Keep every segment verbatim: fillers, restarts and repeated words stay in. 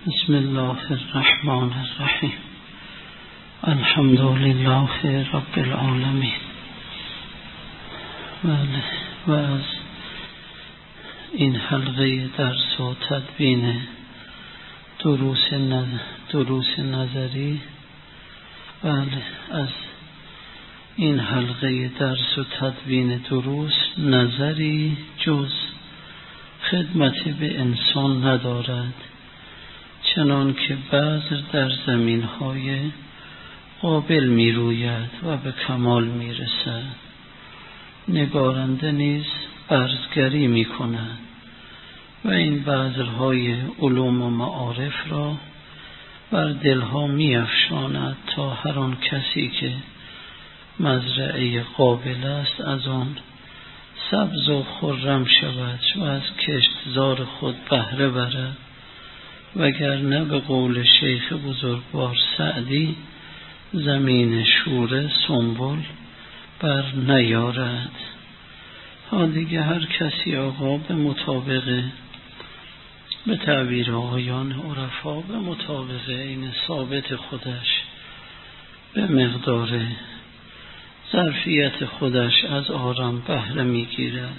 بسم الله الرحمن الرحیم. الحمد لله رب العالمین. بله، و از این حلقه درس و تدوین دروس نظر دروس نظری بله از این حلقه درس و تدوین دروس نظری جز خدمت به انسان ندارد، چنان که بذر در زمین‌های قابل می روید و به کمال می رسد. نگارنده نیز برزگری می کند و این بذرهای علوم و معارف را بر دلها می افشاند تا هر آن کسی که مزرعه قابل است از آن سبز و خرم شود و از کشتزار خود بهره برد، وگرنه به قول شیخ بزرگوار سعدی زمین شوره سنبل بر نیارد. ها دیگه هر کسی آقا به مطابق به تعبیر آقایان عرفا به مطابق این ثابت خودش به مقدار ظرفیت خودش از آرام بهره میگیرد.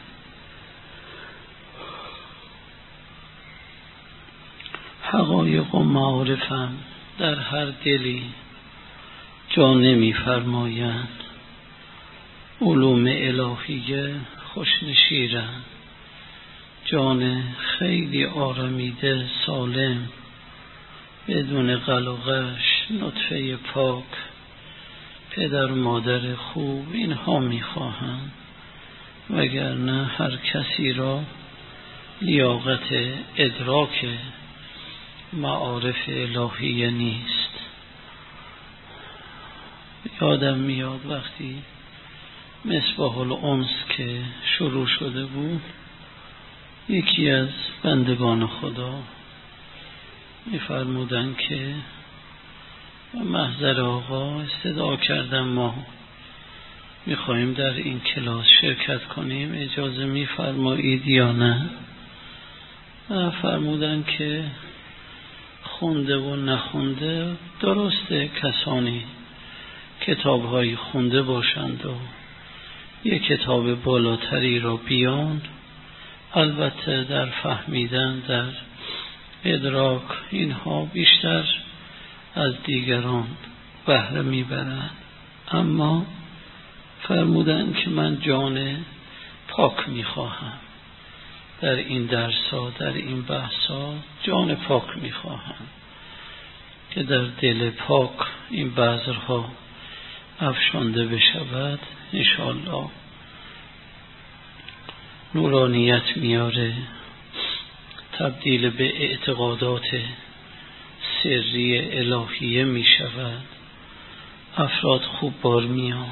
حقایق و معارفم در هر دلی جا نمی فرمایند، علوم الهیه خوشنشیرند، جان خیلی آرامیده سالم بدون غل و غش، نطفه پاک، پدر مادر خوب اینها میخواهند، وگرنه هر کسی را لیاقت ادراک معارف الهیه نیست. یادم میاد وقتی مصباح الانس که شروع شده بود، یکی از بندگان خدا میفرمودن که محضر آقا استدعا کردن ما میخواییم در این کلاس شرکت کنیم، اجازه میفرمایید یا نه؟ فرمودن که خونده و نخونده درسته کسانی کتاب‌های خونده باشند و یک کتاب بالاتری را بیان، البته در فهمیدن در ادراک اینها بیشتر از دیگران بهره میبرند، اما فرمودن که من جان پاک میخواهم در این درس‌ها، در این بحث‌ها جان پاک میخواهم که در دل پاک این بذرها افشانده بشود، انشاءالله نورانیت میاره، تبدیل به اعتقادات سری الهیه میشود، افراد خوب بار میان،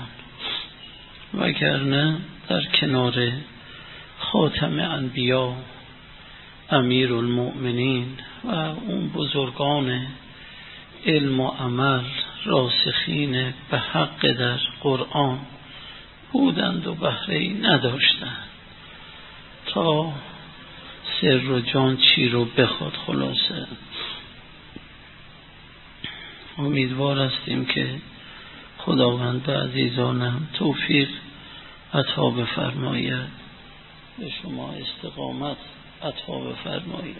وگرنه در کنار خاتم انبیا امیر المؤمنین و اون بزرگان علم و عمل راسخین به حق در قرآن بودند و بهره‌ای نداشتند تا سر و جان چی رو بخواد. خلاصه امیدوار هستیم که خداوند به عزیزانم توفیق عطا بفرماید، به شما استقامت عطا بفرماید.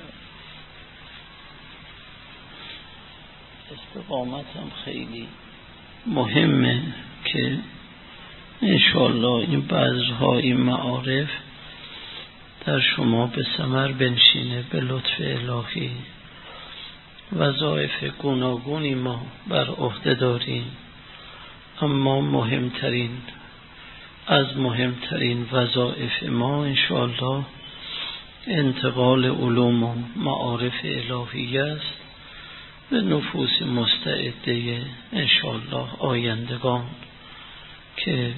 استقامت هم خیلی مهمه که انشاءالله این بذرها، این معارف در شما به ثمر بنشینه به لطف الهی. وظایف گوناگونی ما بر عهده داریم، اما مهمترین از مهمترین وظایف ما انشاءالله انتقال علوم و معارف الهیه است به نفوس مستعده انشاءالله آیندگان، که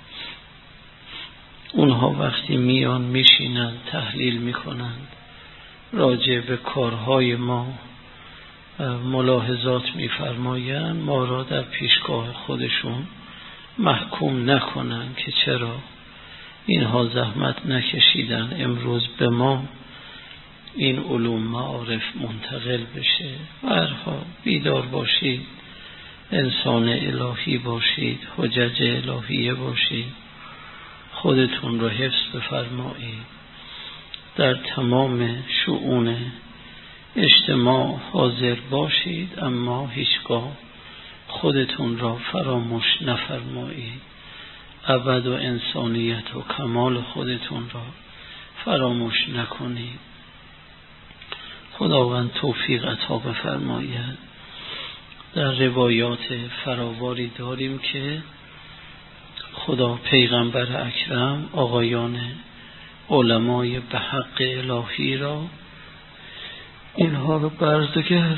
اونها وقتی میان میشینند تحلیل میکنند، راجع به کارهای ما ملاحظات میفرمایند، ما را در پیشگاه خودشون محکوم نکنن که چرا اینها زحمت نکشیدن امروز به ما این علوم معارف منتقل بشه. برها بیدار باشید، انسان الهی باشید، حجج الهیه باشید، خودتون رو حفظ بفرمایید، در تمام شؤون اجتماع حاضر باشید، اما هیچگاه خودتون را فراموش نفرمایید، ابد و انسانیت و کمال خودتون را فراموش نکنید. خداوند توفیق عطا بفرماید. در روایات فراواری داریم که خدا پیغمبر اکرم آقایان علمای به حق الهی را اینها رو برزگر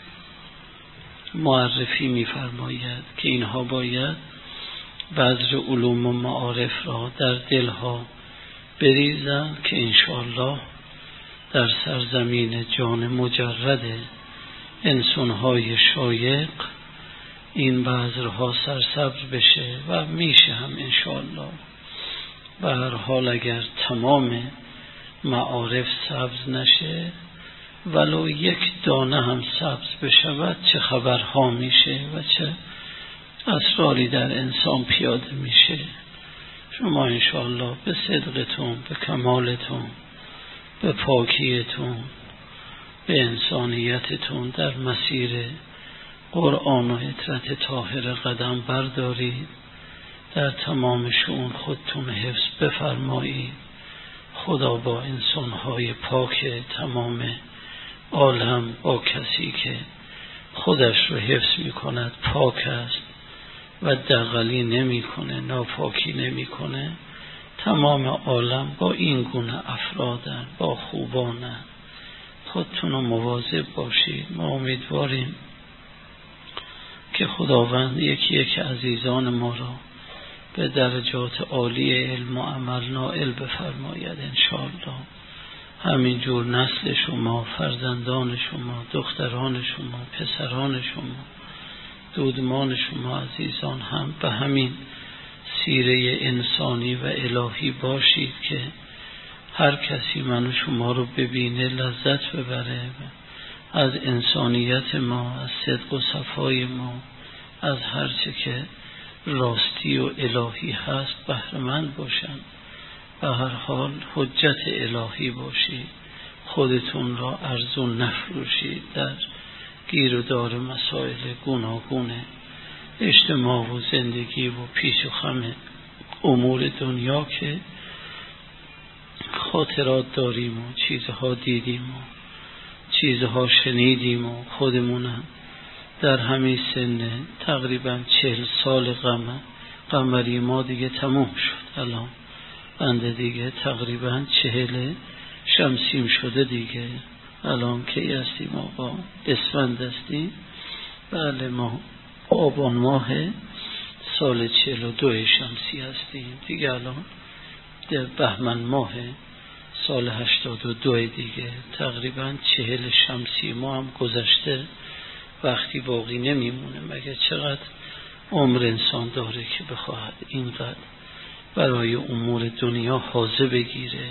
معرفی می‌فرماید که اینها باید بذر علوم و معارف را در دلها بریزند که انشاءالله در سرزمین جان مجرد انسان‌های شایق این بذرها سرسبز بشه و میشه هم انشاءالله. به هر حال اگر تمام معارف سبز نشه ولو یک دانه هم سبز بشود چه خبرها میشه و چه اسراری در انسان پیاده میشه. شما انشاءالله به صدقتون، به کمالتون، به پاکیتون، به انسانیتتون در مسیر قرآن و عطرت طاهر قدم بردارید، در تمام شؤون خودتون حفظ بفرمایید. خدا با انسانهای پاک تمام عالم، با کسی که خودش رو حفظ می کند پاک است و دغلی نمی کنه، ناپاکی نمی کنه، تمام عالم با این گونه افرادن، با خوبانن. خودتون رو مواظب باشید. ما امیدواریم که خداوند یکی یک عزیزان ما را به درجات عالی علم و عمل نائل بفرماید انشاءالله. همینجور نسل شما، فرزندان شما، دختران شما، پسران شما، دودمان شما عزیزان هم به همین سیره انسانی و الهی باشید که هر کسی من و شما رو ببینه لذت ببره، از انسانیت ما، از صدق و صفای ما، از هر چه که راستی و الهی هست بهره‌مند باشن. به هر حال حجت الهی باشید، خودتون را ارزون نفروشید در گیر و دار مسائل گوناگون اجتماع و زندگی و پیش و خم امور دنیا که خاطرات داریم و چیزها دیدیم و چیزها شنیدیم و خودمونم در همین سن تقریبا چهل سال قمر قمری ما دیگه تموم شد. الان بنده دیگه تقریبا چهل شمسیم شده دیگه. الان کی هستیم آقا؟ اسفند هستیم. بله ما آبان ماه سال چهل و دو شمسی هستیم دیگه. الان در بهمن ماه سال هشتاد و دو دیگه. تقریبا چهل شمسی ما هم گذشته، وقتی باقی نمیمونه. مگه چقدر عمر انسان داره که بخواهد اینقدر برای امور دنیا حاضه بگیره؟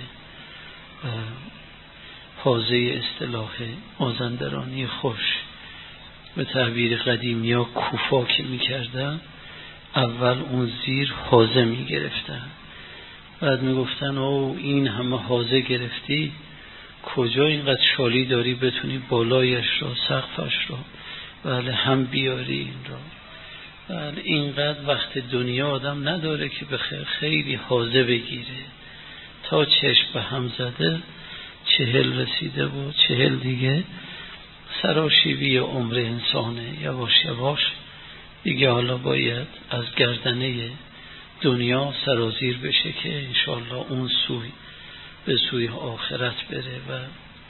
حاضه اصطلاح مازندرانی خوش به تعبیر قدیمی ها کوفا که می کردن، اول اون زیر حاضه می گرفتن، بعد می گفتن او این همه حاضه گرفتی کجا اینقدر شالی داری بتونی بالایش رو، سقفش رو بله هم بیاری این رو. بله اینقدر وقت دنیا آدم نداره که بخیر خیلی حاضه بگیره. تا چشم به هم زده چهل رسیده و چهل دیگه سراشیبی عمر انسانه. یواش یواش دیگه حالا باید از گردنه دنیا سرازیر بشه که انشالله اون سوی به سوی آخرت بره و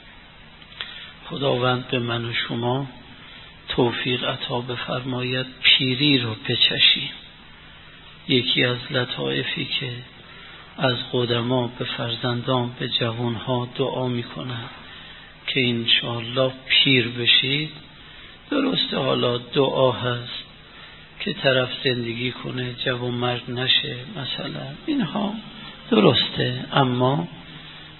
خداوند به من و شما توفیق عطا بفرماید پیری رو بچشیم. یکی از لطایفی که از قدما به فرزندان، به جوانها دعا میکنن که انشاءالله پیر بشید. درسته حالا دعا هست که طرف زندگی کنه جوان مرد نشه مثلا، اینها درسته، اما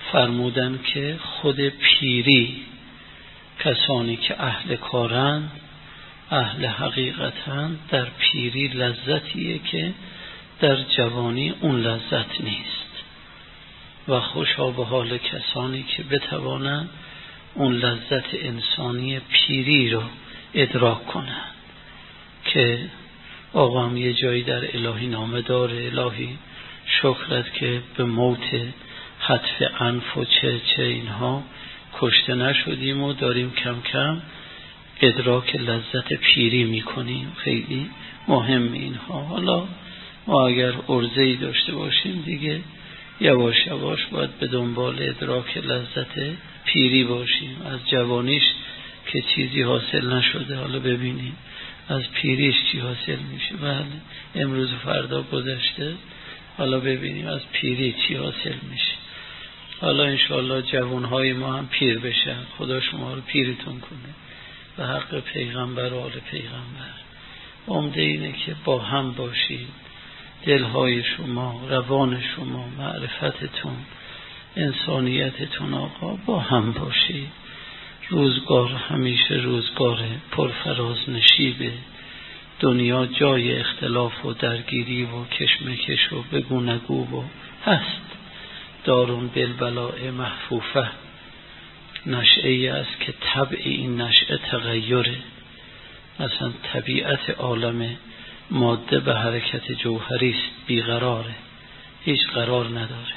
فرمودن که خود پیری، کسانی که اهل کارند، اهل حقیقتند، در پیری لذتیه که در جوانی اون لذت نیست و خوشا به حال کسانی که بتوانند اون لذت انسانی پیری رو ادراک کنند. که آقا هم یه جایی در الهی نامه داره: الهی شکرت که به موت حتف انف و چه چه اینها کشته نشدیم و داریم کم کم ادراک لذت پیری میکنیم. خیلی مهم اینها. حالا ما اگر عرضه‌ای داشته باشیم دیگه یواش یواش باید به دنبال ادراک لذت پیری باشیم. از جوانیش که چیزی حاصل نشده، حالا ببینیم از پیریش چی حاصل میشه. بله امروز فردا گذشته، حالا ببینیم از پیری چی حاصل میشه. حالا انشاءالله جوانهای ما هم پیر بشن، خدا شما رو پیرتون کنه به حق پیغمبر و آل پیغمبر. عمده اینه که با هم باشید، دلهای شما، روان شما، معرفتتون، انسانیتتون آقا با هم باشید. روزگار همیشه روزگار پرفراز نشیبه. دنیا جای اختلاف و درگیری و کشمکش و بگو نگو و هست. دارون بالبلاء محفوفه، نشعه ای است که طبع این نشعه تغییره. مثلا طبیعت عالم ماده به حرکت جوهری است، بیقراره، هیچ قرار نداره.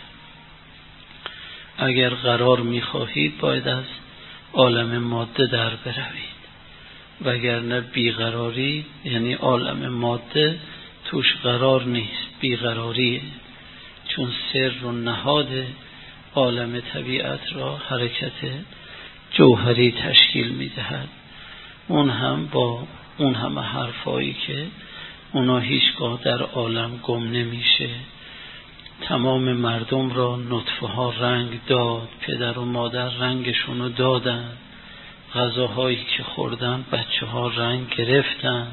اگر قرار میخواهید باید از عالم ماده در بروید، وگرنه بیقراری یعنی عالم ماده توش قرار نیست، بیقراریه. چون سر و نهاد عالم طبیعت را حرکت جوهری تشکیل میدهد. اون هم با اون همه حرفایی که اونا هیچگاه در عالم گم نمیشه. تمام مردم را نطفه ها رنگ داد، پدر و مادر رنگشونو دادن، غذاهایی که خوردن بچه ها رنگ گرفتن،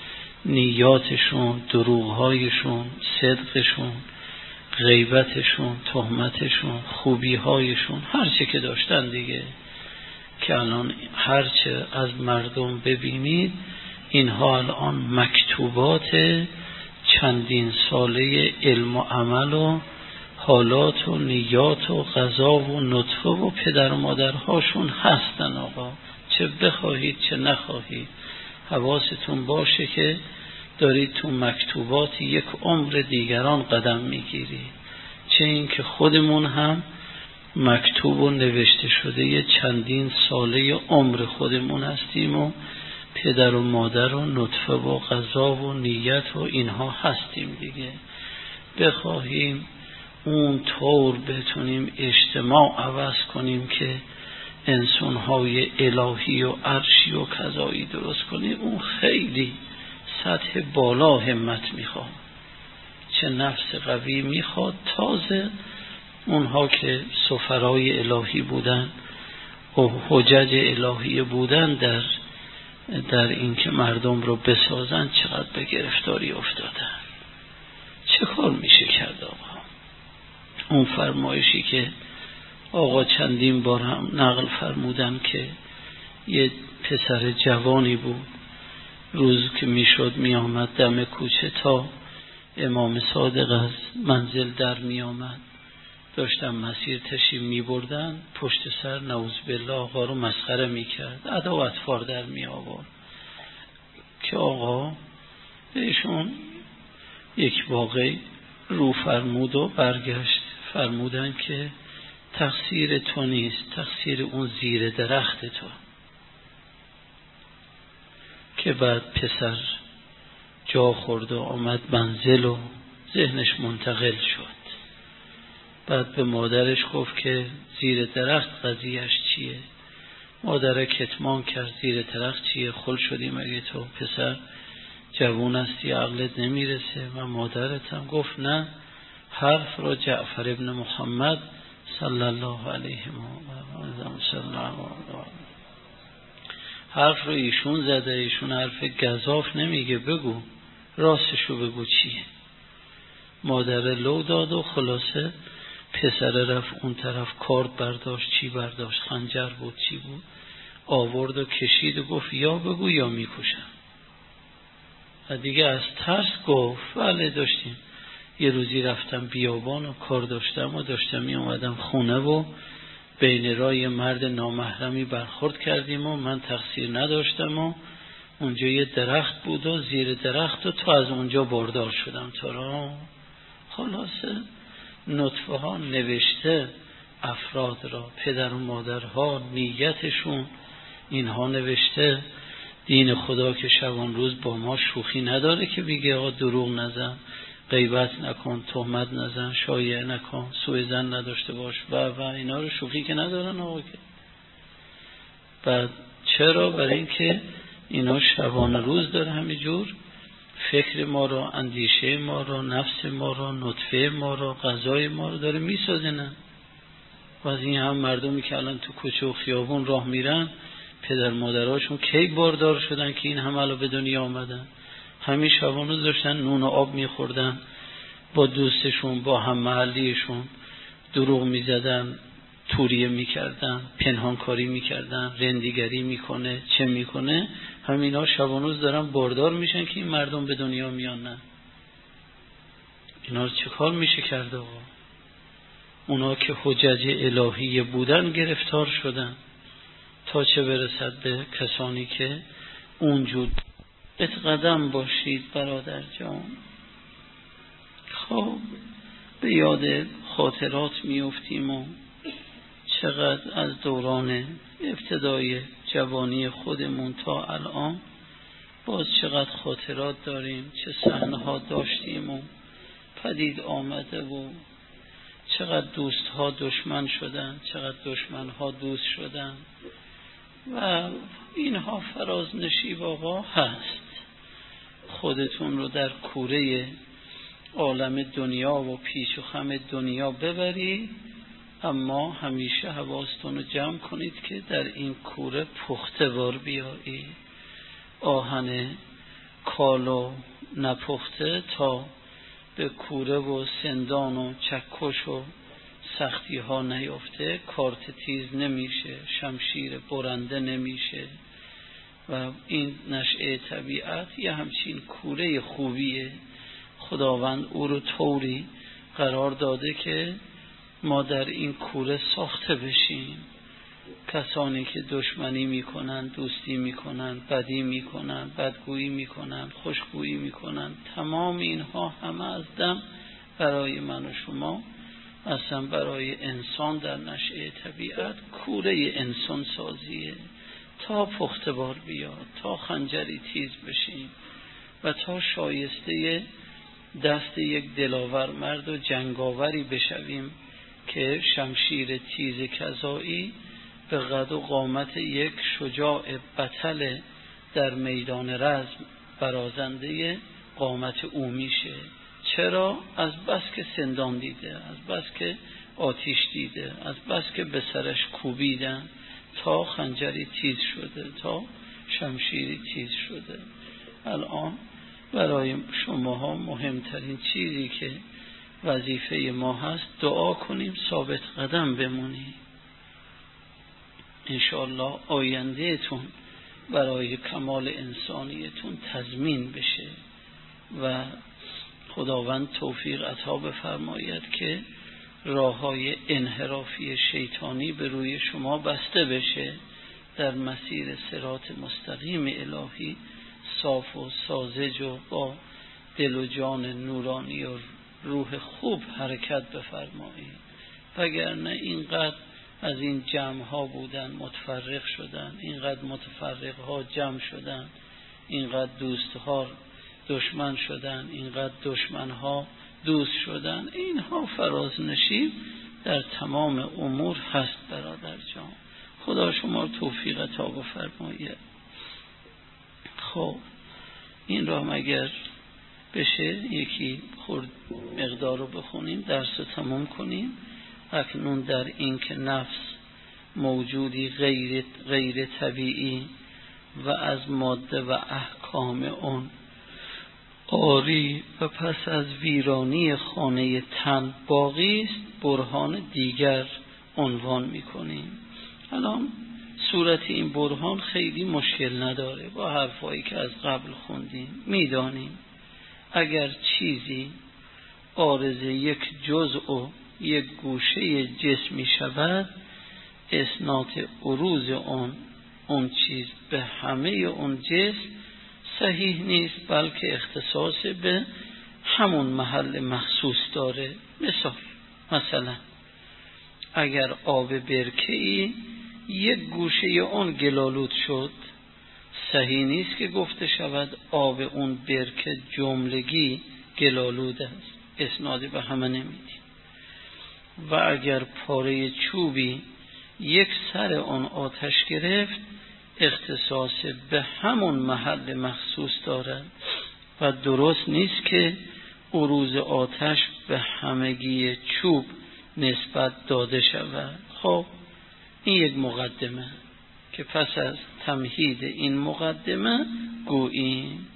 نیاتشون، دروغهایشون، صدقشون، غیبتشون، تهمتشون، خوبیهایشون، هرچه که داشتن دیگه، که الان هرچه از مردم ببینید اینها الان مکتوبات چندین ساله علم و عمل و حالات و نیات و غذا و نطفه و پدر و مادرهاشون هستن. آقا چه بخواهید چه نخواهید حواستون باشه که دارید تو مکتوبات یک عمر دیگران قدم میگیرید، چه این که خودمون هم مکتوب و نوشته شده یه چندین ساله عمر خودمون هستیم و پدر و مادر و نطفه و غذا و نیت و اینها هستیم دیگه. بخواهیم اون طور بتونیم اجتماع عوض کنیم که انسانهای الهی و عرشی و کذایی درست کنیم، اون خیلی سطح بالا همت میخواد، چه نفس قوی میخواد. تازه اونها که سفرای الهی بودن و حجج الهی بودن در در این که مردم رو بسازن چقدر به گرفتاری افتادن. چه کار میشه کرد آقا؟ اون فرمایشی که آقا چندین بار هم نقل فرمودن که یه پسر جوانی بود، روز که میشد میامد دم کوچه تا امام صادق از منزل در میامد، داشتن مسیر تشریف میبردن، پشت سر نعوذ بالله آقا رو مسخره میکرد، ادا و اطفار در می آورد که آقا بهشون یک واقعی رو فرمود و برگشت فرمودن که تقصیر تو نیست، تقصیر اون زیر درخت تو. که بعد پسر جا خورد و آمد منزل و ذهنش منتقل شد. بعد به مادرش گفت که زیر درخت قضیهش چیه؟ مادر کتمان کرد زیر درخت چیه؟ خل شدی مگه تو پسر جوون هستی عقلت نمیرسه؟ و مادرت هم گفت نه، حرف را جعفر ابن محمد صلی الله علیه و سلم حرف رو ایشون زده، ایشون حرف گزاف نمیگه، بگو راستشو بگو چیه. مادر لو داد و خلاصه پسره رفت اون طرف، کارد برداشت، چی برداشت، خنجر بود چی بود، آورد و کشید و گفت یا بگو یا میکشم. و دیگه از ترس گفت بله داشتیم. یه روزی رفتم بیابان و کار داشتم و داشتم می اومدم خونه و بین راه مرد نامحرمی برخورد کردیم و من تقصیر نداشتم و اونجا یه درخت بود و زیر درخت و تا از اونجا بردار شدم تا را. خلاصه نطفه ها نوشته افراد را، پدر و مادرها نیتشون اینها نوشته. دین خدا که شبان روز با ما شوخی نداره که بگه آقا دروغ نزن، غیبت نکن، تهمت نزن، شایعه نکن، سوء ظن نداشته باش و و اینا رو شوخی که ندارن آقا که. بعد چرا؟ برای اینکه اینا شبان روز داره همینجور فکر ما رو، اندیشه ما رو، نفس ما رو، نطفه ما رو، غذای ما رو داره میسازنن. و از این هم مردمی که الان تو کوچه و خیابون راه میرن پدر مادرهاشون کی باردار شدن که این همه الان به دنیا آمدن؟ همین شبان روز داشتن نون و آب میخوردن، با دوستشون با هم محلیشون دروغ میزدن، توریه میکردن، پنهانکاری میکردن، رندیگری میکنه چه میکنه، همینا شبان روز دارن باردار میشن که این مردم به دنیا میان. نه اینا رو چه کار میشه کرد آقا؟ اونا که حجج الهی بودن گرفتار شدن، تا چه برسد به کسانی که اونجود قدم باشید برادر جان. خب به یاد خاطرات میافتیم و چقدر از دوران ابتدای جوانی خودمون تا الان باز چقدر خاطرات داریم، چه صحنه ها داشتیم و پدید آمده و چقدر دوست ها دشمن شدن، چقدر دشمن ها دوست شدن و اینها فراز نشیب آقا هست. خودتون رو در کوره عالم دنیا و پیچ و خم دنیا ببرید، اما همیشه حواستون رو جمع کنید که در این کوره پخته وار بیایید. آهن کالو نپخته تا به کوره و سندان و چکش و سختی ها نیفته کارت تیز نمیشه، شمشیر برنده نمیشه. و این نشأه طبیعت یه همچین کوره خوبیه. خداوند او رو طوری قرار داده که ما در این کوره ساخته بشیم. کسانی که دشمنی میکنن، دوستی میکنن، بدی میکنن، بدگویی میکنن، خوشگویی میکنن، تمام اینها همه از دم برای من و شما، اصلا برای انسان در نشأه طبیعت کوره انسان سازیه تا پخته‌وار بیاد، تا خنجری تیز بشیم و تا شایسته دست یک دلاور مرد و جنگاوری بشویم که شمشیر تیز کذایی به قد و قامت یک شجاع بطل در میدان رزم برازنده قامت او میشه. چرا؟ از بس که سندان دیده، از بس که آتیش دیده، از بس که به سرش کوبیدن تا خنجری تیز شده، تا شمشیری تیز شده. الان برای شماها مهمترین چیزی که وظیفه ما هست دعا کنیم ثابت قدم بمونی. انشاءالله آیندهتون برای کمال انسانیتون تضمین بشه و خداوند توفیق عطا بفرماید که راههای انحرافی شیطانی به روی شما بسته بشه، در مسیر صراط مستقیم الهی صاف و ساذج و با دل و جان نورانی و روح خوب حرکت بفرمایید. وگرنه اینقدر از این جمع ها بودن متفرق شدن، اینقدر متفرق ها جمع شدن، اینقدر دوست ها دشمن شدن، اینقدر دشمن ها دوست شدن. اینها فراز نشیب در تمام امور هست برادر جان. خدا شما رو توفیق عطا بفرماید. خب این را مگر بشه یکی خورد مقدار رو بخونیم درس رو تمام کنیم. اکنون در این که نفس موجودی غیر, غیر طبیعی و از ماده و احکام اون آری و پس از ویرانی خانه تن باقی است برهان دیگر عنوان میکنیم. الان صورت این برهان خیلی مشکل نداره، با حرفایی که از قبل خوندیم میدانیم اگر چیزی عارض یک جزء و یک گوشه جسمی شود، اسناد عروض اون اون چیز به همه اون جسم صحیح نیست، بلکه اختصاص به همون محل مخصوص داره. مثال مثلا اگر آب برکه‌ای یک گوشه اون گلالود شد، صحیح نیست که گفته شود آب اون برکه جملگی گلالود است، اسنادی به همه نمیدیم. و اگر پاره چوبی یک سر آن آتش گرفت، اختصاص به همون محل مخصوص دارد و درست نیست که عروض آتش به همگی چوب نسبت داده شود. خب این یک مقدمه که پس از تمهید این مقدمه گوییم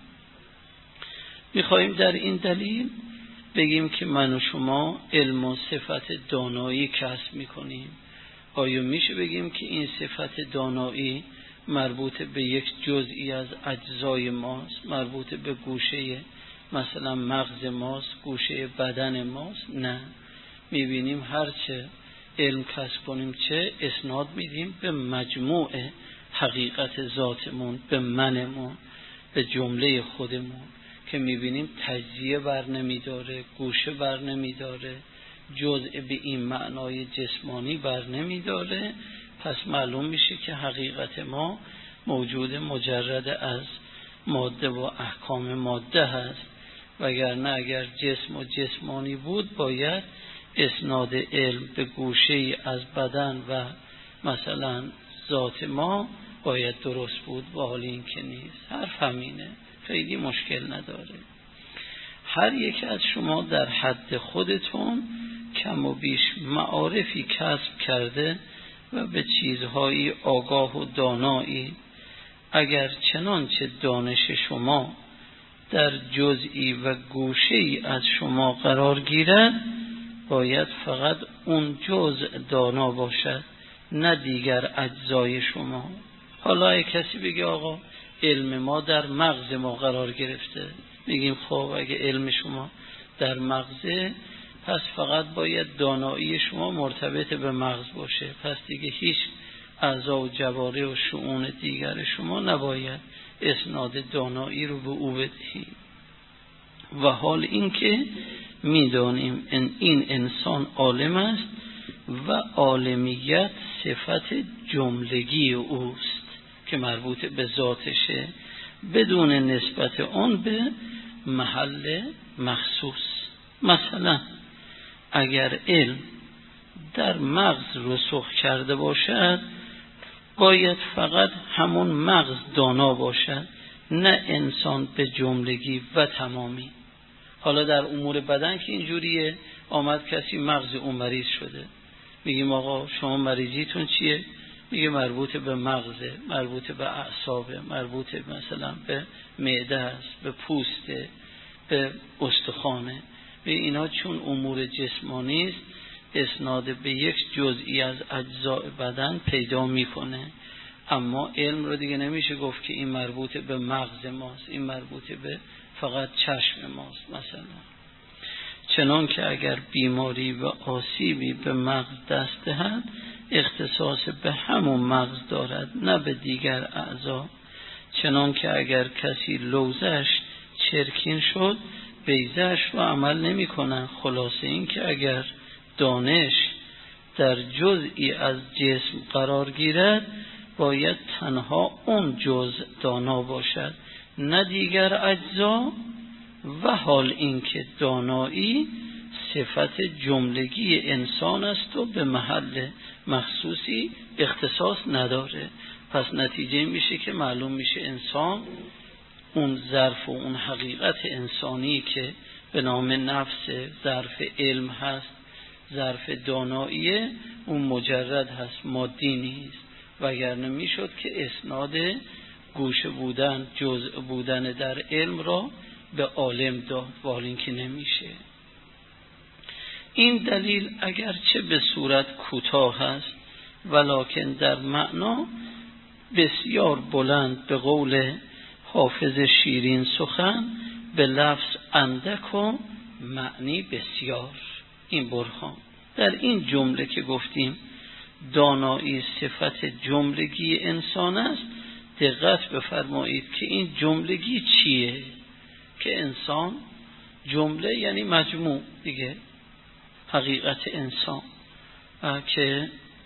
میخواییم در این دلیل بگیم که من و شما علم و صفت دانایی کسب میکنیم. آیا میشه بگیم که این صفت دانایی مربوط به یک جزئی از اجزای ماست، مربوط به گوشه مثلا مغز ماست، گوشه بدن ماست؟ نه، میبینیم هرچه علم کسب کنیم چه اسناد میدیم به مجموع حقیقت ذاتمون، به منمون، به جمله خودمون، که میبینیم تجزیه بر نمیداره، گوشه بر نمیداره، جزء به این معنای جسمانی بر نمیداره. پس معلوم میشه که حقیقت ما موجود مجرد از ماده و احکام ماده هست، وگرنه اگر جسم و جسمانی بود باید اسناد علم به گوشه ای از بدن و مثلا ذات ما باید درست بود، و حال این که نیست. حرف همینه، خیلی مشکل نداره. هر یک از شما در حد خودتون کم و بیش معارفی کسب کرده و به چیزهایی آگاه و دانایی. اگر چنانچه دانش شما در جزئی و گوشه‌ای از شما قرار گیرد، باید فقط اون جزء دانا باشد، نه دیگر اجزای شما. حالا اگه کسی بگه آقا علم ما در مغز ما قرار گرفته، میگیم خب اگه علم شما در مغزه، پس فقط باید دانایی شما مرتبط به مغز باشه، پس دیگه هیچ اعضا و جواره و شؤون دیگر شما نباید اسناد دانایی رو به او بدهید. و حال این که میدانیم ان این انسان عالم است و عالمیت صفت جملگی اوست که مربوط به ذاتشه، بدون نسبت آن به محل مخصوص. مثلا اگر علم در مغز رسوخ کرده باشد، باید فقط همون مغز دانا باشد، نه انسان به جملگی و تمامی. حالا در امور بدن که اینجوریه، آمد کسی مغز اون مریض شده، میگیم آقا شما مریضیتون چیه؟ میگه مربوط به مغزه، مربوط به اعصابه، مربوط مثلا به معده است، به پوسته، به استخوانه. به اینا چون امور جسمانی است، اسناد به یک جزئی از اجزاء بدن پیدا میکنه. اما علم رو دیگه نمیشه گفت که این مربوط به مغز ماست، این مربوط به فقط چشم ماست. مثلا چنان که اگر بیماری و آسیبی به مغز دست دهد، اختصاص به همون مغز دارد، نه به دیگر اعضا. چنان که اگر کسی لوزش چرکین شد، بیضه‌اش رو عمل نمی کنن. خلاصه این که اگر دانش در جزئی از جسم قرار گیرد، باید تنها اون جزء دانا باشد، نه دیگر اجزا. و حال این که دانایی صفت جملگی انسان است و به محل مخصوصی اختصاص نداره. پس نتیجه میشه که معلوم میشه انسان، اون ظرف و اون حقیقت انسانی که به نام نفس، ظرف علم هست، ظرف داناییه، اون مجرد هست، مادی نیست. وگرنه میشد که اسناد گوشه بودن، جزء بودن در علم را به عالم داد، ولی اینکه نمیشه. این دلیل اگرچه به صورت کوتاه است ولکن در معنا بسیار بلند، به قول حافظ شیرین سخن به لفظ اندک و معنی بسیار. این برهان در این جمله که گفتیم دانایی صفت جملگی انسان است، دقت بفرمایید که این جملگی چیه؟ که انسان جمله یعنی مجموع دیگه، حقیقت انسان که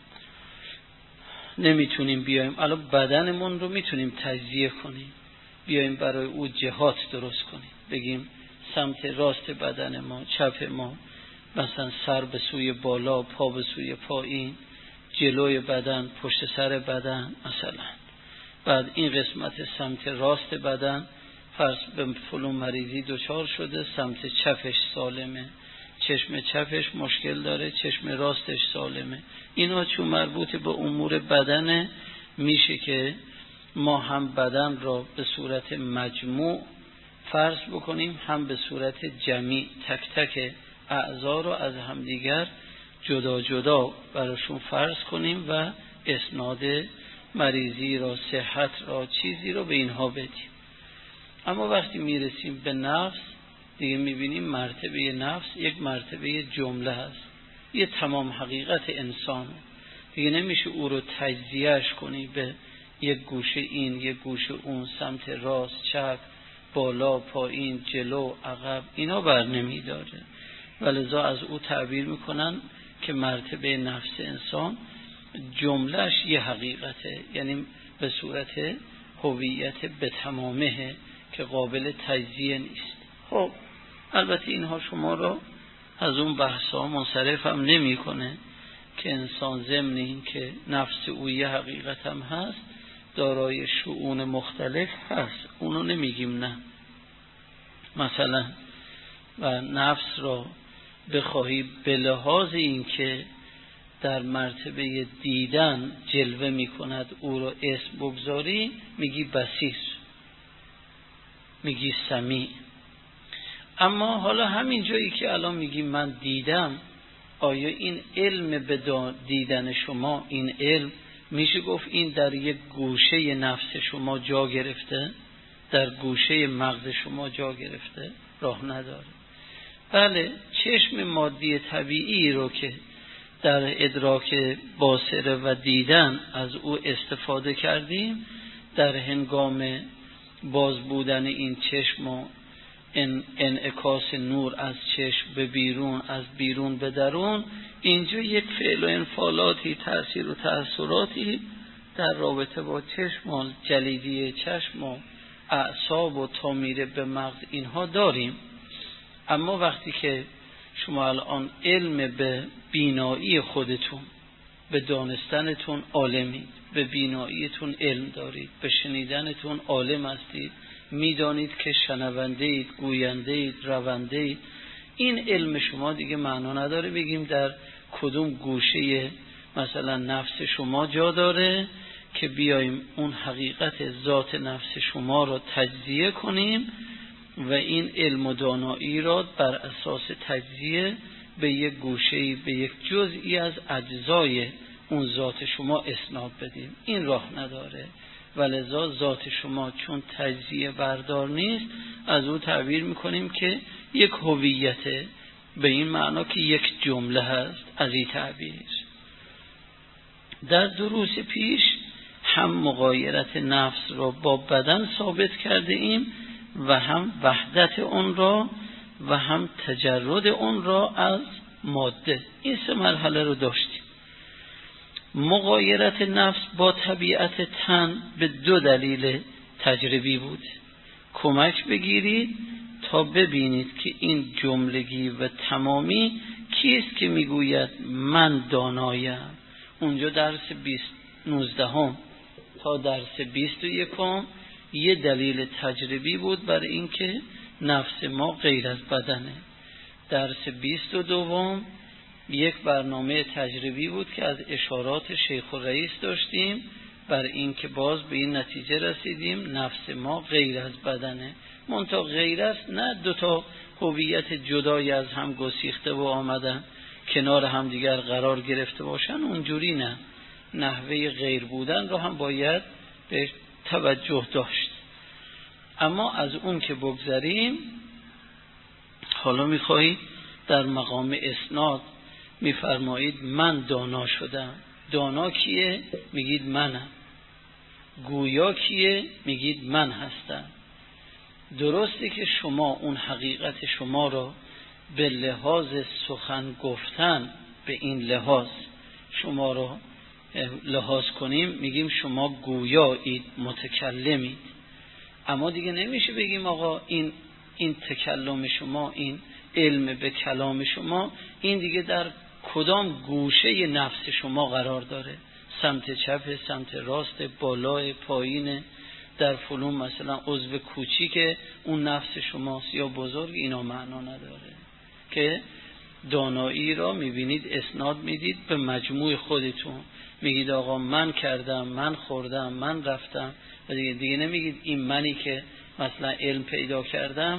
نمیتونیم بیایم الان بدنمون رو میتونیم تجزیه کنیم، بیایم برای او جهات درست کنیم، بگیم سمت راست بدن ما، چپ ما، مثلا سر به سوی بالا، پا به سوی پایین، جلوی بدن، پشت سر بدن مثلا. بعد این قسمت سمت راست بدن فرض به فلان مریضی دچار شده، سمت چپش سالمه، چشم چپش مشکل داره، چشم راستش سالمه. اینا چون مربوط به امور بدنه، میشه که ما هم بدن را به صورت مجموع فرض بکنیم، هم به صورت جمعی تک تک اعضا رو از همدیگر جدا جدا براشون فرض کنیم و اسناد مریضی را، صحت را، چیزی را به اینها بدیم. اما وقتی میرسیم به نفس دیگه میبینیم مرتبه نفس یک مرتبه جمله هست، یه تمام حقیقت انسان دیگه نمیشه او رو تجزیهش کنی به یک گوشه این، یک گوشه اون، سمت راست، چپ، بالا، پایین، جلو، عقب، اینا بر نمیداره. ولذا از او تعبیر میکنن که مرتبه نفس انسان جملهش یه حقیقته، یعنی به صورت هویت به تمامه که قابل تجزیه نیست. خب البته اینها شما را از اون بحثا منصرف هم نمی کنه که انسان ضمن این که نفس او یه حقیقت هم هست، دارای شؤون مختلف هست، اونو نمیگیم نه. مثلا و نفس را بخواهی به لحاظ این که در مرتبه دیدن جلوه می کند او را اسم بگذاری، میگی بصیر، میگی سمیع. اما حالا همین جایی که الان میگی من دیدم، آیا این علم به دیدن شما، این علم میشه گفت این در یک گوشه نفس شما جا گرفته، در گوشه مغز شما جا گرفته؟ راه نداره. بله، چشم مادی طبیعی رو که در ادراک باصره و دیدن از او استفاده کردیم، در هنگام باز بودن این چشم و انعکاس نور از چشم به بیرون، از بیرون به درون، اینجا یک فعل و انفعالاتی، تأثیر و تأثیراتی در رابطه با چشم و جلیدی چشم و اعصاب و تا میره به مغز اینها داریم. اما وقتی که شما الان علم به بینایی خودتون، به دانستنتون عالمید، به بیناییتون علم دارید، به شنیدنتون عالم هستید، میدانید که شنونده اید، گوینده اید، رونده اید، این علم شما دیگه معنا نداره بگیم در کدوم گوشه مثلا نفس شما جا داره که بیایم اون حقیقت ذات نفس شما رو تجزیه کنیم و این علم و دانایی را بر اساس تجزیه به یک گوشه‌ای، به یک جزئی از اجزای اون ذات شما اسناد بدیم. این راه نداره. ولذا ذات شما چون تجزیه بردار نیست، از او تعبیر میکنیم که یک هویته، به این معنا که یک جمله هست. از این تعبیر در دروس پیش هم مغایرت نفس را با بدن ثابت کرده ایم و هم وحدت اون را و هم تجرد اون را از ماده. این سه مرحله رو داشتیم. مغایرت نفس با طبیعت تن به دو دلیل تجربی بود. کمک بگیرید تا ببینید که این جملگی و تمامی کیست که میگوید من دانایم. اونجا درس بیست نوزدهم تا درس بیست و یکم یه دلیل تجربی بود برای اینکه نفس ما غیر از بدنه. درس بیست و دوم یک برنامه تجربی بود که از اشارات شیخ الرئیس داشتیم بر این که باز به این نتیجه رسیدیم نفس ما غیر از بدنه. منتها غیرت نه دوتا هویت جدای از هم گسیخته و آمدن کنار هم دیگر قرار گرفته باشن، اونجوری نه. نحوه غیر بودن رو هم باید به توجه داشت. اما از اون که بگذریم، حالا میخواهید در مقام اسناد میفرمایید من دانا شدم. دانا کیه؟ میگید منم. گویا کیه؟ میگید من هستم. درسته که شما اون حقیقت شما را به لحاظ سخن گفتن، به این لحاظ شما را لحاظ کنیم، میگیم شما گویایید، متکلمید. اما دیگه نمیشه بگیم آقا این این تکلم شما، این علم به کلام شما، این دیگه در کدام گوشه نفس شما قرار داره، سمت چپ، سمت راست، بالای، پایین، در فلون مثلا عضو کوچیک اون نفس شماست یا بزرگ، اینا معنا نداره. که دانایی را میبینید اسناد میدید به مجموع خودتون، میگید آقا من کردم، من خوردم، من رفتم، و دیگه, دیگه نمیگید این منی که مثلا علم پیدا کردم.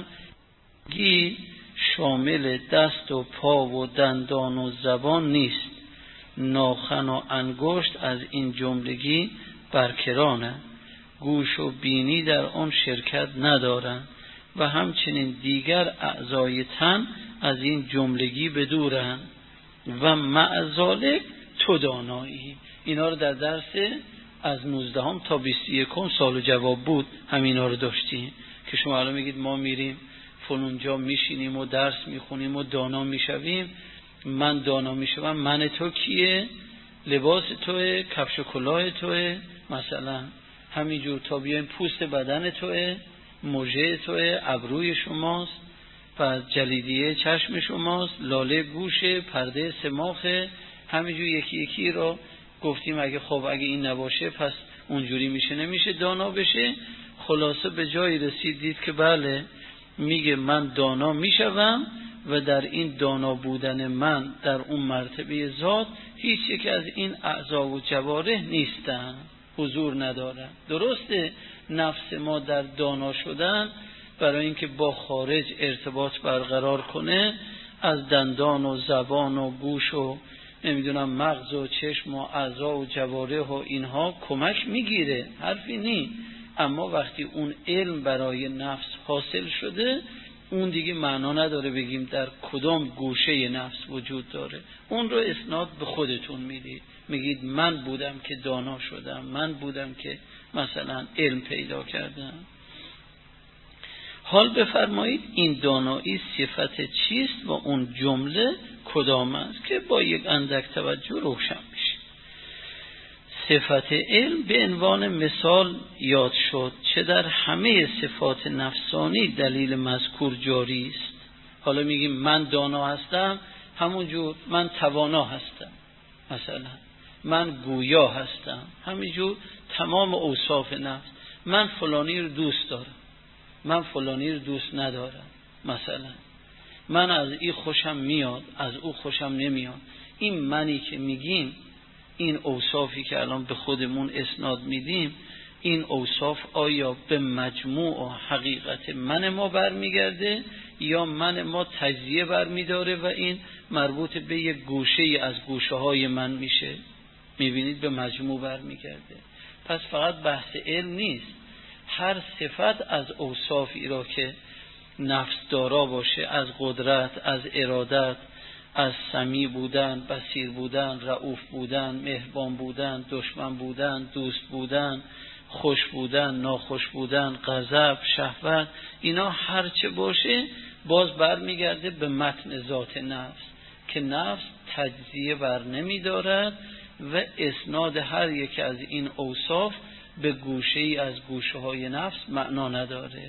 گی شامل دست و پا و دندان و زبان نیست، ناخن و انگشت از این جملگی برکرانه، گوش و بینی در آن شرکت ندارند و همچنین دیگر اعضای تن از این جملگی بدورند و معذالک تو دانایی. اینا رو در درس از نوزدهم تا بیست و یکم سال و جواب بود، همینا رو داشتیم که شما الان میگید ما میریم فلان جا میشینیم و درس میخونیم و دانا میشویم. من دانا میشوم، من تو کیه؟ لباس توه، کفش و کلاه توه، مثلا همینجور تا بیایم پوست بدن توه، موجه توه، ابروی شماست، و جلیدیه چشم شماست، لاله گوشه، پرده سماخه، همینجور یکی یکی رو گفتیم. اگه خب اگه این نباشه پس اونجوری میشه نمیشه دانا بشه. خلاصه به جایی رسیدید که بله، میگه من دانا میشوم و در این دانا بودن من در اون مرتبه ذات هیچ یک از این اعضا و جوارح نیستن، حضور ندارن. درسته نفس ما در دانا شدن برای اینکه با خارج ارتباط برقرار کنه از دندان و زبان و گوش و نمیدونم مغز و چشم و اعضا و جوارح و اینها کمک میگیره، حرفی نی. اما وقتی اون علم برای نفس حاصل شده، اون دیگه معنا نداره بگیم در کدام گوشه نفس وجود داره. اون رو اسناد به خودتون میدید، میگید من بودم که دانا شدم، من بودم که مثلا علم پیدا کردم. حال بفرمایید این دانایی صفت چیست و اون جمله کدام است که با یک اندک توجه روشن میشه. صفت علم به عنوان مثال یاد شد، چه در همه صفات نفسانی دلیل مذکور جاری است. حالا میگیم من دانا هستم، همونجور من توانا هستم، مثلا من گویا هستم، همینجور تمام اوصاف نفس. من فلانی رو دوست دارم، من فلانی رو دوست ندارم، مثلا من از این خوشم میاد، از او خوشم نمیاد. این منی که میگیم، این اوصافی که الان به خودمون اسناد میدیم، این اوصاف آیا به مجموع و حقیقت من ما برمیگرده یا من ما تجزیه برمیداره و این مربوط به یک گوشه از گوشه های من میشه؟ میبینید به مجموع برمیگرده. پس فقط بحث علم نیست، هر صفت از اوصافی را که نفس دارا باشه، از قدرت، از ارادت، از سمیع بودن، بصیر بودن، رؤوف بودن، مهربان بودن، دشمن بودن، دوست بودن، خوش بودن، ناخوش بودن، غضب، شهوت، اینا هر چه باشه باز برمیگرده به متن ذات نفس که نفس تجزیه بر نمی دارد و اسناد هر یک از این اوصاف به گوشه ای از گوشه های نفس معنا نداره.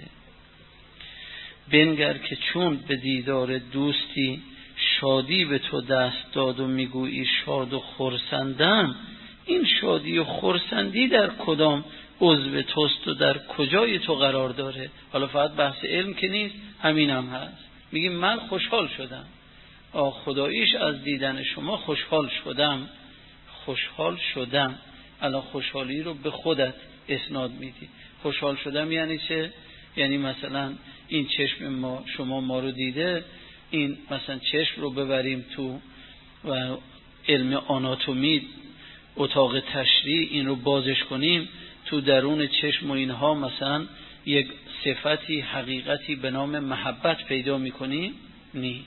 بنگر که چون به دیدار دوستی شادی به تو دست داد و میگویی شاد و خرسندم، این شادی و خرسندی در کدام عضو توست و در کجای تو قرار داره؟ حالا فقط بحث علم که نیست، همین هم هست. میگیم من خوشحال شدم، آه خداییش از دیدن شما خوشحال شدم، خوشحال شدم. الان خوشحالی رو به خودت اسناد میدی. خوشحال شدم یعنی چه؟ یعنی مثلا این چشم ما، شما ما رو دیده، این مثلا چشم رو ببریم تو و علم آناتومی اتاق تشریح این رو بازش کنیم، تو درون چشم و اینها مثلا یک صفتی حقیقتی به نام محبت پیدا میکنیم؟ نی.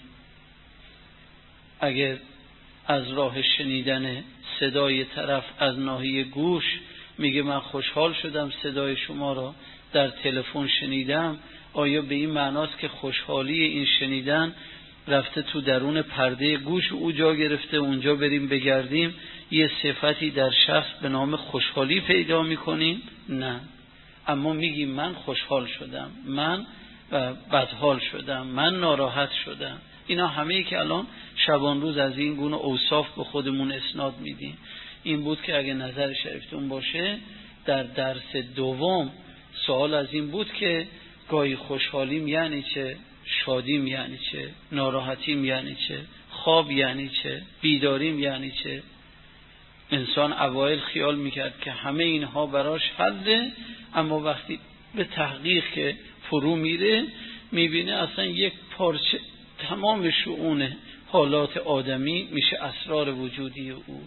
اگر از راه شنیدن صدای طرف از ناحیه گوش میگه من خوشحال شدم صدای شما را در تلفن شنیدم، آیا به این معناست که خوشحالی این شنیدن رفته تو درون پرده گوش او جا گرفته، اونجا بریم بگردیم یه صفتی در شخص به نام خوشحالی پیدا میکنیم؟ نه. اما میگیم من خوشحال شدم، من بدحال شدم، من ناراحت شدم. اینا همه ای که الان شبان روز از این گونه اوصاف به خودمون اسناد میدیم. این بود که اگه نظر شریفتون باشه در درس دوم سوال از این بود که گاهی خوشحالیم یعنی چه، شادیم یعنی چه، ناراحتیم یعنی چه، خواب یعنی چه، بیداریم یعنی چه. انسان اوایل خیال میکرد که همه اینها براش حله، اما وقتی به تحقیق که فرو میره میبینه اصلا یک پارچه تمام شؤون حالات آدمی میشه اسرار وجودی او.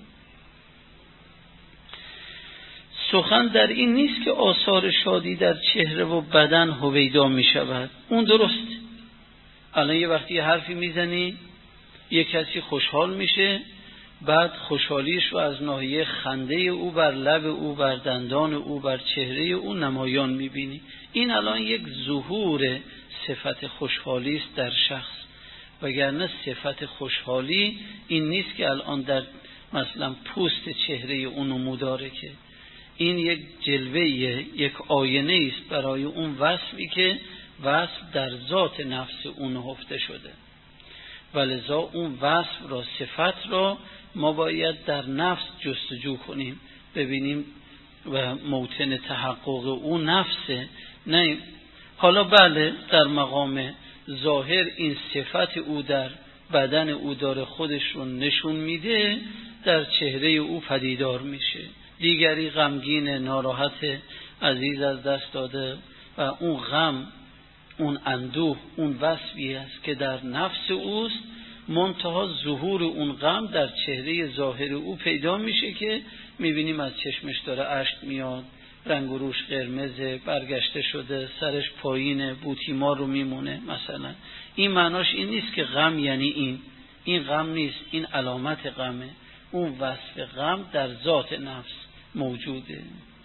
سخن در این نیست که آثار شادی در چهره و بدن هویدا میشود، اون درسته. الان یه وقتی یه حرفی میزنی یه کسی خوشحال میشه، بعد خوشحالیش رو از ناحیه خنده او بر لب او، بر دندان او، بر چهره او نمایان میبینی. این الان یک ظهور صفت خوشحالی است در شخص، وگرنه صفت خوشحالی این نیست که الان در مثلا پوست چهره اون نموداره، که این یک جلوه، یک آینه است برای اون وصفی که وصف در ذات نفس اون نهفته شده. ولذا اون وصف را، صفت را ما باید در نفس جستجو کنیم، ببینیم و موطن تحقق اون نفسه. نه حالا بله در مقام ظاهر این صفت او در بدن او داره خودش رو نشون میده، در چهره او پدیدار میشه. دیگری غمگین، ناراحت، عزیز از دست داده و اون غم، اون اندوه، اون وصفی است که در نفس اوست، منتها ظهور اون غم در چهره ظاهر او پیدا میشه که میبینیم از چشمش داره اشک میاد، رنگ و روش قرمزه، برگشته شده، سرش پایینه، بوتیمار رو میمونه مثلا. این معناش این نیست که غم یعنی این این غم نیست، این علامت غمه. اون وصف غم در ذات نفس موجوده.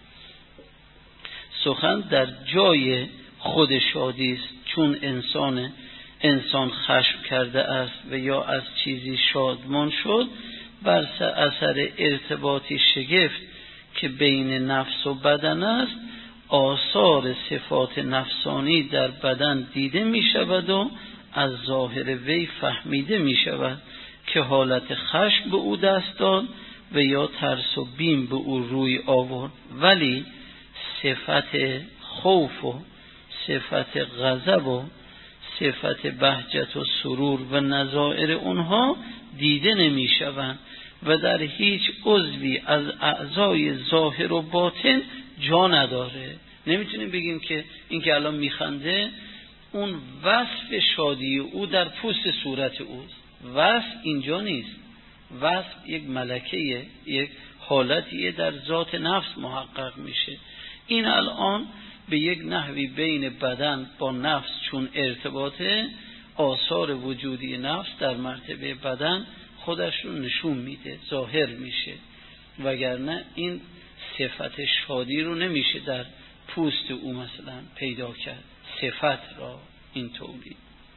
سخن در جای خود شادی است، چون انسان انسان خشم کرده است و یا از چیزی شادمان شد، بر اثر ارتباطی شگفت که بین نفس و بدن است، آثار صفات نفسانی در بدن دیده می شود و از ظاهر وی فهمیده می شود که حالت خشم به او دست داد و یا ترس و بیم به او روی آورد، ولی صفت خوف و صفت غضب و صفت بهجت و سرور و نظائر اونها دیده نمی شوند و در هیچ عضوی از اعضای ظاهر و باطن جا نداره. نمیتونیم بگیم که این که الان میخنده اون وصف شادی او در پوست صورت اوست. وصف اینجا نیست، وصف یک ملکه، یک حالتیه در ذات نفس محقق میشه. این الان به یک نحوی بین بدن با نفس چون ارتباطه، آثار وجودی نفس در مرتبه بدن خودش رو نشون میده، ظاهر میشه، وگرنه این صفت شادی رو نمیشه در پوست او مثلا پیدا کرد، صفت را این طوری.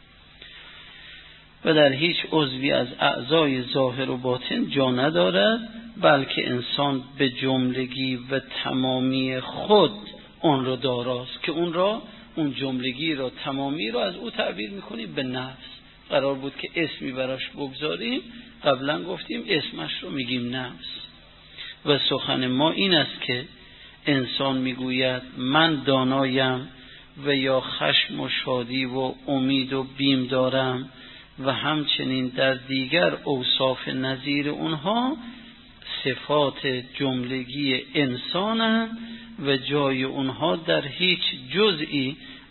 و در هیچ عضوی از اعضای ظاهر و باطن جا ندارد، بلکه انسان به جملگی و تمامی خود اون رو داراست، که اون را، اون جملگی را، تمامی را از او تعبیر میکنیم به نفس. قرار بود که اسمی براش بگذاریم، قبلا گفتیم اسمش رو میگیم نفس. و سخن ما این است که انسان میگوید من دانایم و یا خشم و شادی و امید و بیم دارم، و همچنین در دیگر اوصاف نظیر اونها صفات جملگی انسانند و جای اونها در هیچ جزئی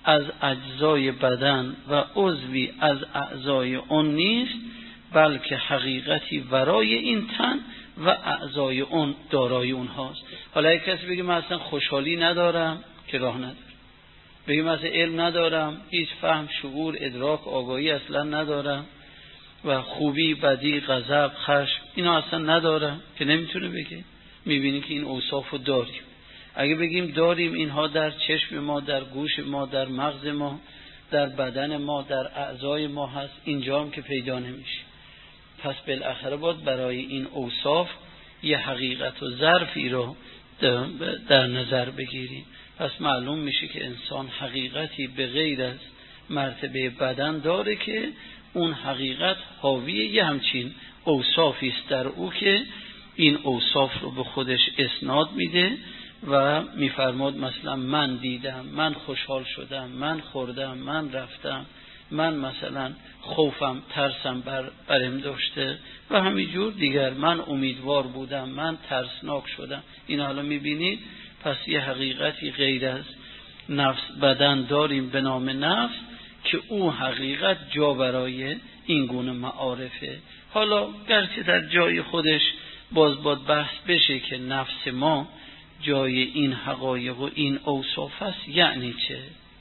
از اجزای بدن و عضوی از اعضای اون نیست، بلکه حقیقتی ورای این تن و اعضای اون دارای اونهاست. حالا یک کسی بگه من اصلا خوشحالی ندارم، که راه نداره. بگه من اصلا علم ندارم، هیچ فهم، شعور، ادراک، آگاهی اصلا ندارم و خوبی، بدی، غضب، خشم اینا اصلا ندارم، که نمیتونه بگه. میبینی که این اوصافو داریم. اگه بگیم داریم، اینها در چشم ما، در گوش ما، در مغز ما، در بدن ما، در اعضای ما هست، اینجا هم که پیدا نمیشه. پس بالاخره باید برای این اوصاف یه حقیقت و ظرفی رو در نظر بگیریم. پس معلوم میشه که انسان حقیقتی به غیر از مرتبه بدن داره که اون حقیقت حاوی یه همچین اوصافی است در او که این اوصاف رو به خودش اسناد میده و میفرماد مثلا من دیدم، من خوشحال شدم، من خوردم، من رفتم، من مثلا خوفم، ترسم بر برم داشته و همینجور دیگر، من امیدوار بودم، من ترسناک شدم. این حالا میبینید پس یه حقیقتی غیر از نفس بدن داریم به نام نفس که او حقیقت جا برای این گونه معارفه. حالا گرچه در جای خودش باز باید بحث بشه که نفس ما جای این حقایق و این اوصاف است، یعنی چه؟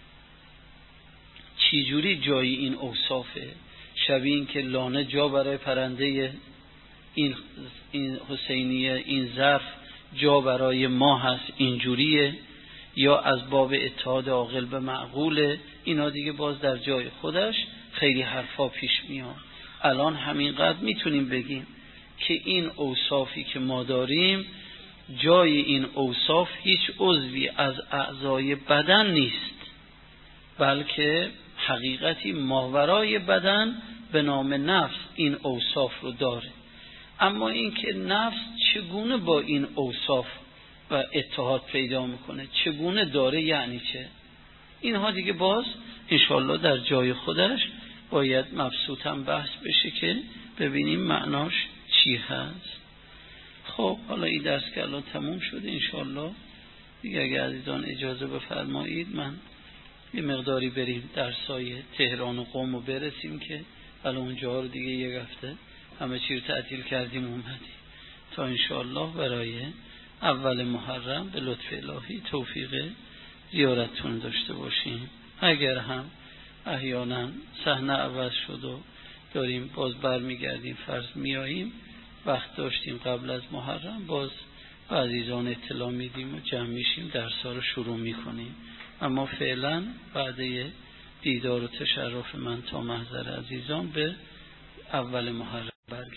چی جوری جای این اوصافه؟ شبیه این که لانه جا برای پرنده، این این حسینیه، این ظرف جا برای ما هست، اینجوریه، یا از باب اتحاد عاقل به معقوله؟ اینا دیگه باز در جای خودش خیلی حرفا پیش میاد. الان همینقدر میتونیم بگیم که این اوصافی که ما داریم، جای این اوصاف هیچ عضوی از اعضای بدن نیست، بلکه حقیقتی ماورای بدن به نام نفس این اوصاف رو داره. اما این که نفس چگونه با این اوصاف و اتحاد پیدا میکنه، چگونه داره، یعنی چه؟ اینها دیگه باز انشاءالله در جای خودش باید مبسوطاً بحث بشه که ببینیم معناش چی هست. خب حالا این درس که الان تموم شده انشاءالله دیگه اگه عزیزان اجازه بفرمایید من یه مقداری بریم درسای تهران و قم رو برسیم که الان اونجا رو دیگه یک هفته همه چی رو تعطیل کردیم اومدیم تا انشاءالله برای اول محرم به لطف الهی توفیق زیارتتون داشته باشیم. اگر هم احیانا صحنه عوض شد و داریم باز برمیگردیم فرض میاییم، وقت داشتیم قبل از محرم، باز به عزیزان اطلاع میدیم و جمع میشیم درس‌ها رو شروع میکنیم. اما فعلا بعد دیدار و تشرف من تا محضر عزیزان به اول محرم برگردیم.